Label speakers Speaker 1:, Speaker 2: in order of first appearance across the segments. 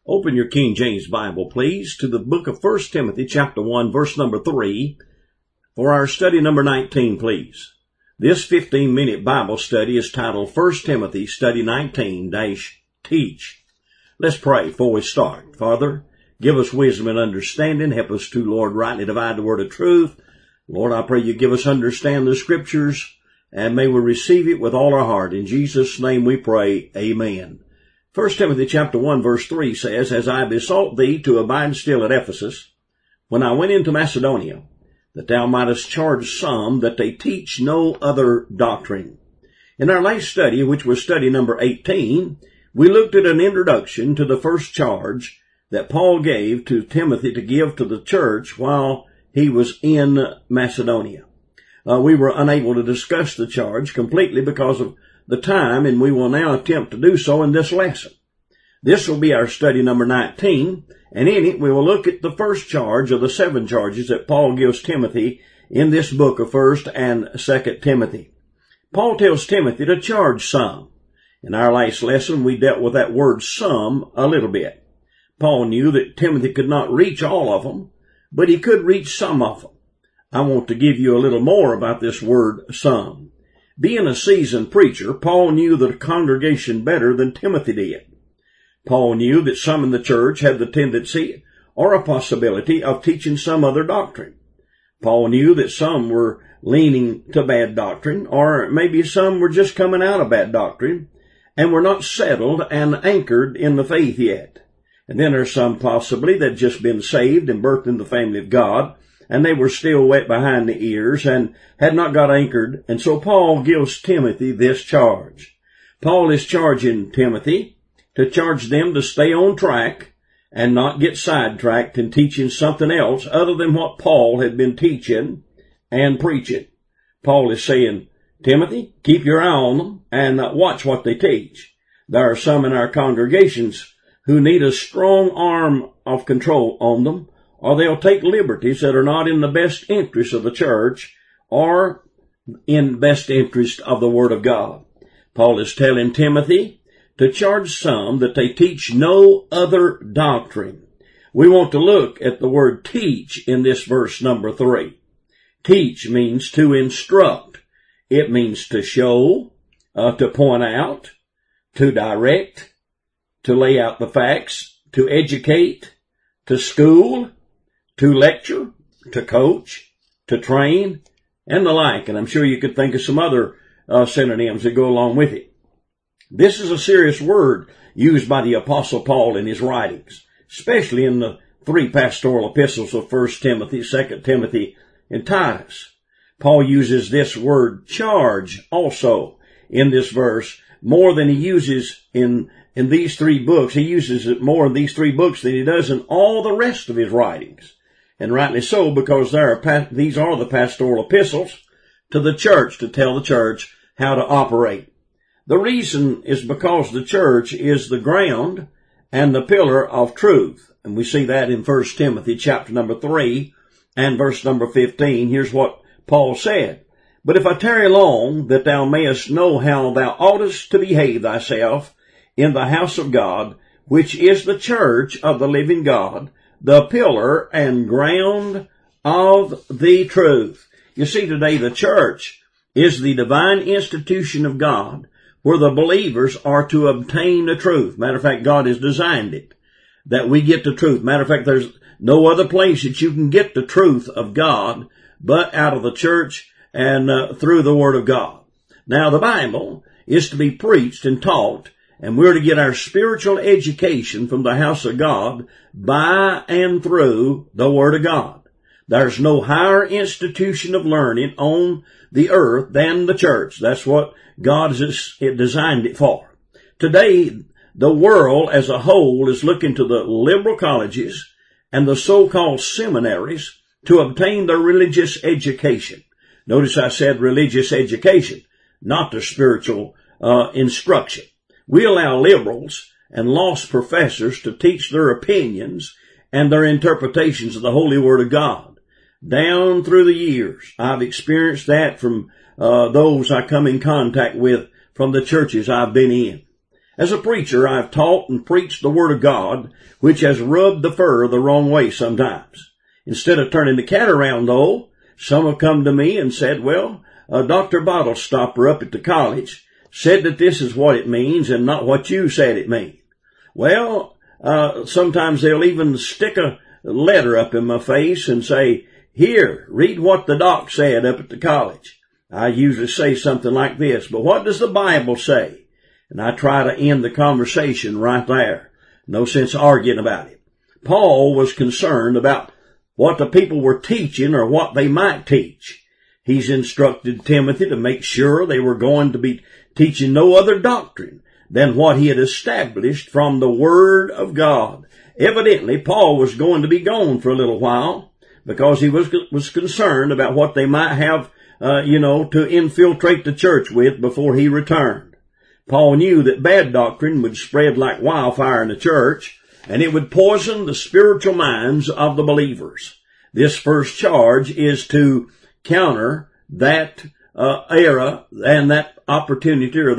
Speaker 1: Open your King James Bible, please, to the book of 1 Timothy chapter 1, verse number 3, for our study number 19, please. This 15-minute Bible study is titled 1 Timothy Study 19-Teach. Let's pray before we start. Father, give us wisdom and understanding. Help us to, Lord, rightly divide the word of truth. Lord, I pray you give us understand the scriptures, and may we receive it with all our heart. In Jesus' name we pray, amen. 1 Timothy chapter 1 verse 3 says, As I besought thee to abide still at Ephesus, when I went into Macedonia, that thou mightest charge some that they teach no other doctrine. In our last study, which was study number 18, we looked at an introduction to the first charge that Paul gave to Timothy to give to the church while he was in Macedonia. We were unable to discuss the charge completely because of the time, and we will now attempt to do so in this lesson. This will be our study number 19, and in it we will look at the first charge of the 7 charges that Paul gives Timothy in this book of 1 and 2 Timothy. Paul tells Timothy to charge some. In our last lesson, we dealt with that word some a little bit. Paul knew that Timothy could not reach all of them, but he could reach some of them. I want to give you a little more about this word some. Being a seasoned preacher, Paul knew the congregation better than Timothy did. Paul knew that some in the church had the tendency or a possibility of teaching some other doctrine. Paul knew that some were leaning to bad doctrine, or maybe some were just coming out of bad doctrine and were not settled and anchored in the faith yet. And then there's some possibly that had just been saved and birthed in the family of God, and they were still wet behind the ears and had not got anchored. And so Paul gives Timothy this charge. Paul is charging Timothy to charge them to stay on track and not get sidetracked in teaching something else other than what Paul had been teaching and preaching. Paul is saying, Timothy, keep your eye on them and watch what they teach. There are some in our congregations who need a strong arm of control on them, or they'll take liberties that are not in the best interest of the church or in best interest of the Word of God. Paul is telling Timothy to charge some that they teach no other doctrine. We want to look at the word teach in this verse number 3. Teach means to instruct. It means to show, to point out, to direct, to lay out the facts, to educate, to school, to lecture, to coach, to train, and the like. And I'm sure you could think of some other synonyms that go along with it. This is a serious word used by the Apostle Paul in his writings, especially in the 3 pastoral epistles of 1 Timothy, 2 Timothy, and Titus. Paul uses this word charge also in this verse more than he uses in these 3 books. He uses it more in these 3 books than he does in all the rest of his writings. And rightly so, because these are the pastoral epistles to the church, to tell the church how to operate. The reason is because the church is the ground and the pillar of truth. And we see that in 1 Timothy chapter number 3 and verse number 15. Here's what Paul said. But if I tarry long, that thou mayest know how thou oughtest to behave thyself in the house of God, which is the church of the living God, the pillar and ground of the truth. You see, today the church is the divine institution of God where the believers are to obtain the truth. Matter of fact, God has designed it that we get the truth. Matter of fact, there's no other place that you can get the truth of God but out of the church and through the Word of God. Now, the Bible is to be preached and taught, and we're to get our spiritual education from the house of God by and through the Word of God. There's no higher institution of learning on the earth than the church. That's what God has designed it for. Today, the world as a whole is looking to the liberal colleges and the so-called seminaries to obtain their religious education. Notice I said religious education, not the spiritual instruction. We allow liberals and lost professors to teach their opinions and their interpretations of the Holy Word of God. Down through the years, I've experienced that from those I come in contact with from the churches I've been in. As a preacher, I've taught and preached the Word of God, which has rubbed the fur the wrong way sometimes. Instead of turning the cat around, though, some have come to me and said, well, Dr. Bottlestopper up at the college said that this is what it means and not what you said it means. Well, sometimes they'll even stick a letter up in my face and say, here, read what the doc said up at the college. I usually say something like this, but what does the Bible say? And I try to end the conversation right there. No sense arguing about it. Paul was concerned about what the people were teaching or what they might teach. He's instructed Timothy to make sure they were going to be teaching no other doctrine than what he had established from the Word of God. Evidently, Paul was going to be gone for a little while because he was concerned about what they might have, to infiltrate the church with before he returned. Paul knew that bad doctrine would spread like wildfire in the church, and it would poison the spiritual minds of the believers. This first charge is to counter that era and that opportunity or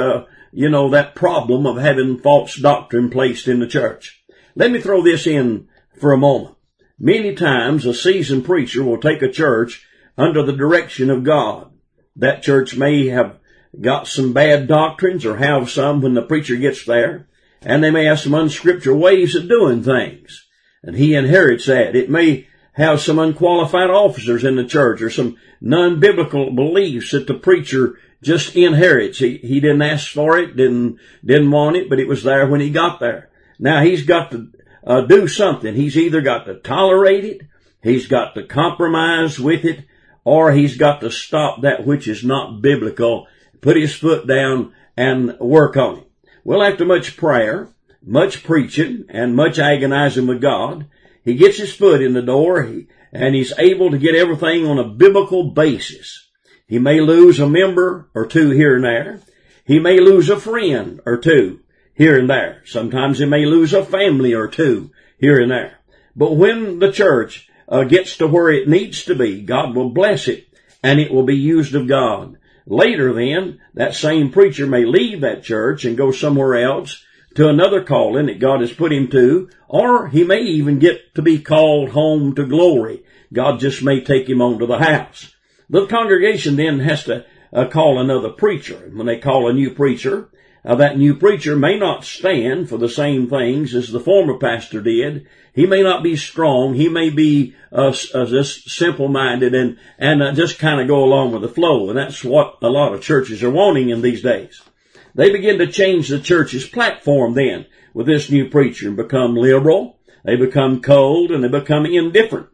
Speaker 1: that problem of having false doctrine placed in the church. Let me throw this in for a moment. Many times a seasoned preacher will take a church under the direction of God. That church may have got some bad doctrines or have some when the preacher gets there, and they may have some unscriptural ways of doing things, and he inherits that. It may have some unqualified officers in the church or some non-biblical beliefs that the preacher just inherits. He didn't ask for it, didn't want it, but it was there when he got there. Now he's got to do something. He's either got to tolerate it, he's got to compromise with it, or he's got to stop that which is not biblical, put his foot down and work on it. Well, after much prayer, much preaching, and much agonizing with God, he gets his foot in the door and he's able to get everything on a biblical basis. He may lose a member or two here and there. He may lose a friend or two here and there. Sometimes he may lose a family or two here and there. But when the church gets to where it needs to be, God will bless it and it will be used of God. Later then, that same preacher may leave that church and go somewhere else to another calling that God has put him to, or he may even get to be called home to glory. God just may take him on to the house. The congregation then has to call another preacher. When they call a new preacher, that new preacher may not stand for the same things as the former pastor did. He may not be strong. He may be just simple-minded and just kind of go along with the flow. And that's what a lot of churches are wanting in these days. They begin to change the church's platform then with this new preacher and become liberal. They become cold and they become indifferent.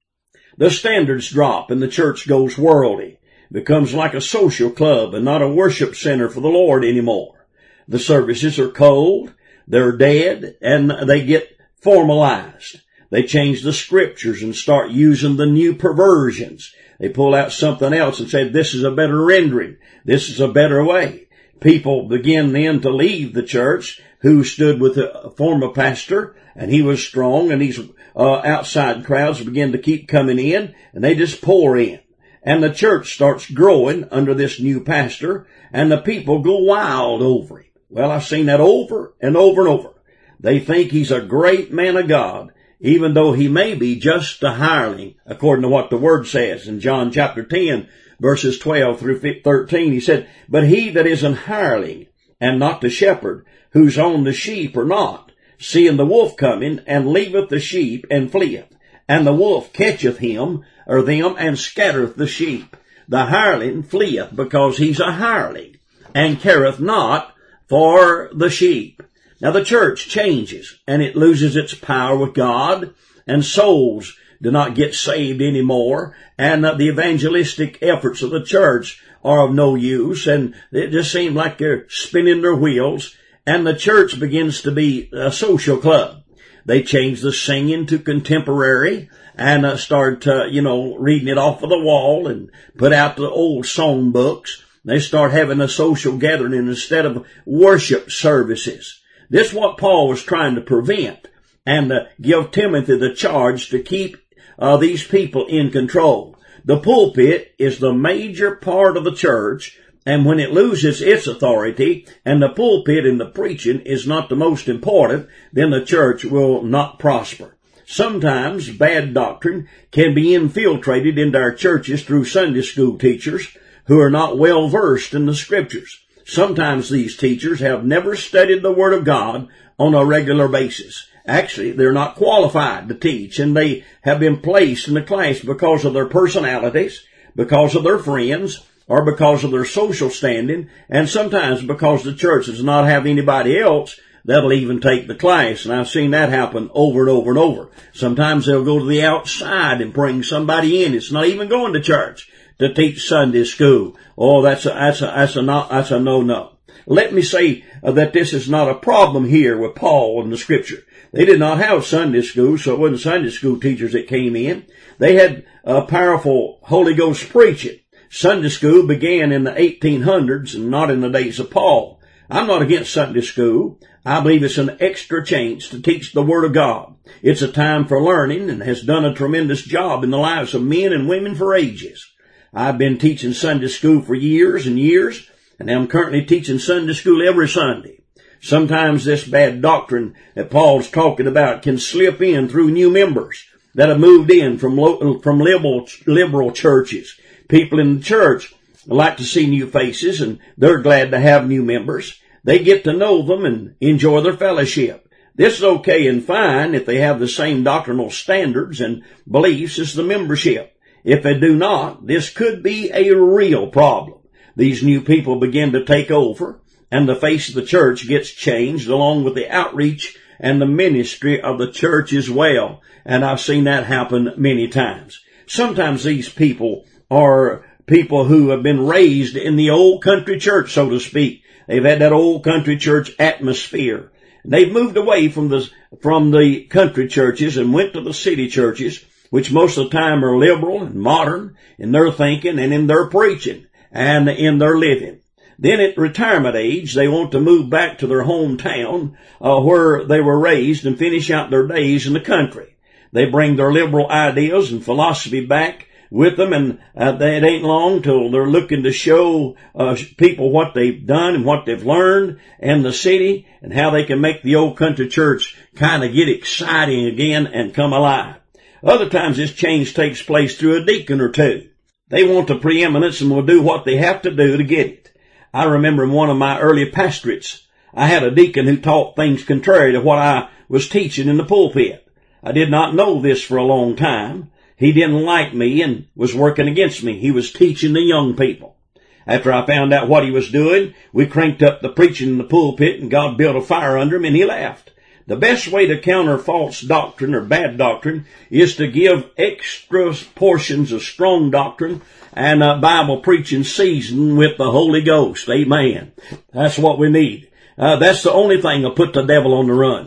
Speaker 1: The standards drop and the church goes worldly. It becomes like a social club and not a worship center for the Lord anymore. The services are cold, they're dead, and they get formalized. They change the scriptures and start using the new perversions. They pull out something else and say, this is a better rendering. This is a better way. People begin then to leave the church who stood with the former pastor, and he was strong, and these outside crowds begin to keep coming in, and they just pour in. And the church starts growing under this new pastor, and the people go wild over him. Well, I've seen that over and over and over. They think he's a great man of God, even though he may be just a hireling, according to what the Word says in John chapter 10, verses 12 through 13. He said, but he that is an hireling, and not the shepherd, whose own the sheep are not, seeing the wolf coming, and leaveth the sheep, and fleeth. And the wolf catcheth him, or them, and scattereth the sheep. The hireling fleeth, because he's a hireling, and careth not for the sheep. Now the church changes, and it loses its power with God, and souls do not get saved anymore, and the evangelistic efforts of the church are of no use, and it just seems like they're spinning their wheels, and the church begins to be a social club. They change the singing to contemporary, and start, reading it off of the wall, and put out the old song books. They start having a social gathering instead of worship services. This is what Paul was trying to prevent, and give Timothy the charge to keep these people in control. The pulpit is the major part of the church, And when it loses its authority and the pulpit and the preaching is not the most important, then the church will not prosper. Sometimes bad doctrine can be infiltrated into our churches through Sunday school teachers who are not well versed in the Scriptures. Sometimes these teachers have never studied the Word of God on a regular basis. Actually, they're not qualified to teach, and they have been placed in the class because of their personalities, because of their friends, or because of their social standing, and sometimes because the church does not have anybody else that'll even take the class. And I've seen that happen over and over and over. Sometimes they'll go to the outside and bring somebody in. It's not even going to church to teach Sunday school. Oh, that's a no-no. Let me say that this is not a problem here with Paul and the Scripture. They did not have Sunday school, so it wasn't Sunday school teachers that came in. They had powerful Holy Ghost preaching. Sunday school began in the 1800s and not in the days of Paul. I'm not against Sunday school. I believe it's an extra chance to teach the Word of God. It's a time for learning and has done a tremendous job in the lives of men and women for ages. I've been teaching Sunday school for years and years, and I'm currently teaching Sunday school every Sunday. Sometimes this bad doctrine that Paul's talking about can slip in through new members that have moved in from liberal churches. People in the church like to see new faces, and they're glad to have new members. They get to know them and enjoy their fellowship. This is okay and fine if they have the same doctrinal standards and beliefs as the membership. If they do not, this could be a real problem. These new people begin to take over, and the face of the church gets changed along with the outreach and the ministry of the church as well. And I've seen that happen many times. Sometimes these people are people who have been raised in the old country church, so to speak. They've had that old country church atmosphere. They've moved away from the country churches and went to the city churches, which most of the time are liberal and modern in their thinking and in their preaching and in their living. Then at retirement age, they want to move back to their hometown where they were raised and finish out their days in the country. They bring their liberal ideas and philosophy back with them, and it ain't long till they're looking to show people what they've done and what they've learned in the city and how they can make the old country church kind of get exciting again and come alive. Other times this change takes place through a deacon or two. They want the preeminence and will do what they have to do to get it. I remember in one of my early pastorates, I had a deacon who taught things contrary to what I was teaching in the pulpit. I did not know this for a long time. He didn't like me and was working against me. He was teaching the young people. After I found out what he was doing, we cranked up the preaching in the pulpit and God built a fire under him and he left. The best way to counter false doctrine or bad doctrine is to give extra portions of strong doctrine and Bible preaching seasoned with the Holy Ghost. Amen. That's what we need. That's the only thing that'll put the devil on the run.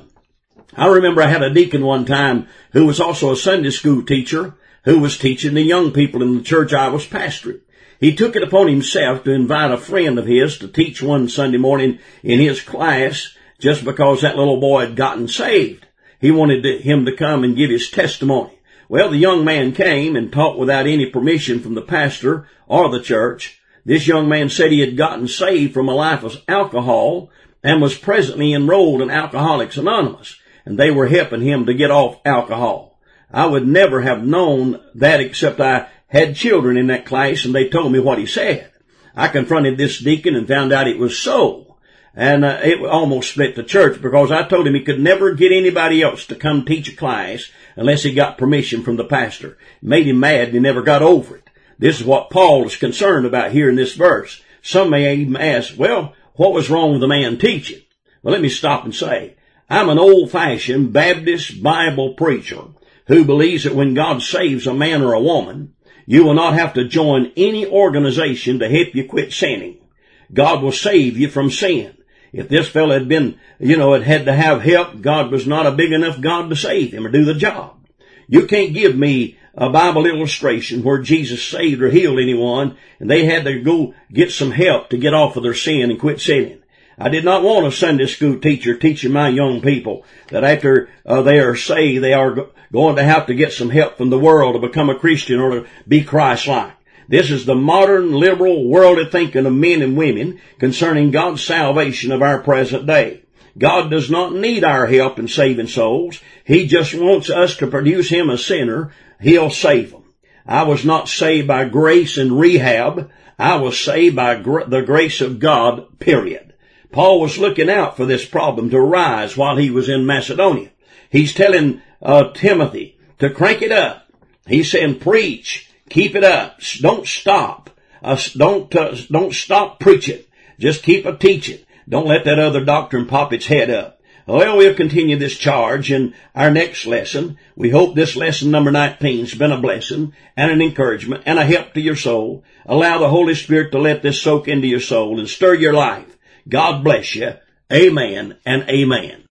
Speaker 1: I remember I had a deacon one time who was also a Sunday school teacher who was teaching the young people in the church I was pastoring. He took it upon himself to invite a friend of his to teach one Sunday morning in his class just because that little boy had gotten saved. He wanted him to come and give his testimony. Well, the young man came and taught without any permission from the pastor or the church. This young man said he had gotten saved from a life of alcohol and was presently enrolled in Alcoholics Anonymous, and they were helping him to get off alcohol. I would never have known that except I had children in that class and they told me what he said. I confronted this deacon and found out it was so. And it almost split the church because I told him he could never get anybody else to come teach a class unless he got permission from the pastor. It made him mad and he never got over it. This is what Paul is concerned about here in this verse. Some may even ask, well, what was wrong with the man teaching? Well, let me stop and say, I'm an old-fashioned Baptist Bible preacher who believes that when God saves a man or a woman, you will not have to join any organization to help you quit sinning. God will save you from sin. If this fellow had been, had to have help, God was not a big enough God to save him or do the job. You can't give me a Bible illustration where Jesus saved or healed anyone and they had to go get some help to get off of their sin and quit sinning. I did not want a Sunday school teacher teaching my young people that after they are saved, they are going to have to get some help from the world to become a Christian or to be Christ-like. This is the modern, liberal, worldly thinking of men and women concerning God's salvation of our present day. God does not need our help in saving souls. He just wants us to produce Him a sinner. He'll save them. I was not saved by grace and rehab. I was saved by the grace of God, period. Paul was looking out for this problem to arise while he was in Macedonia. He's telling Timothy to crank it up. He's saying preach, keep it up, don't stop. Don't stop preaching. Just keep a teaching. Don't let that other doctrine pop its head up. Well, we'll continue this charge in our next lesson. We hope this lesson number 19 has been a blessing and an encouragement and a help to your soul. Allow the Holy Spirit to let this soak into your soul and stir your life. God bless you. Amen and amen.